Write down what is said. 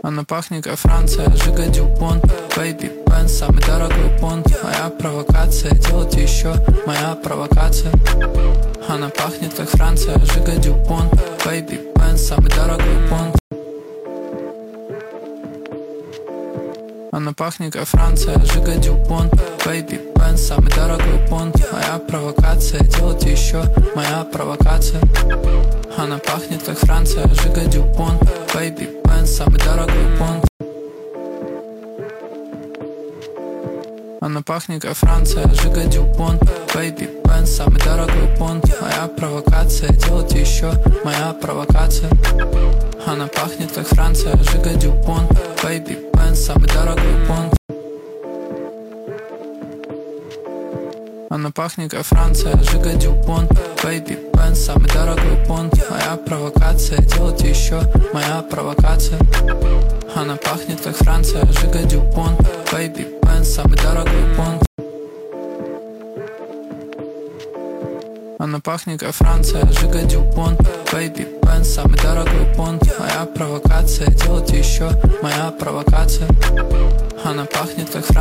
Она пахнет как Франция, Жига Дюпон. Бэйби Бен, самый дорогой понт. Моя провокация, делать еще моя провокация. Она пахнет как Франция, Жига Дюпон. Бэйби Бен, самый дорогой понт. Она пахнет как Франция, Жига Дюпон. Бэйби Бен, самый дорогой понт. Моя провокация, делать еще моя провокация. Она пахнет как Франция, Жига Дюпон. Бэйби Бен, самый дорогой понт. Она пахнет как Франция, Жига Дюпон. Бэйби Бен, самый дорогой понт. Моя провокация, делать еще моя провокация. Она пахнет как Франция, Жига Дюпон. Бэйби Бен, самый дорогой понт. Она пахнет как Франция, Жига Дюпон. Бэйби Бен, самый дорогой понт. Моя провокация, делать еще моя провокация. Она пахнет как Франция, Жига Дюпон. Бэйби Бен, самый дорогой понт. Она пахнет как Франция, Жига Дюпон. Бэйби Бен, самый дорогой понт. Моя провокация, делать еще моя провокация. Она пахнет как Франция.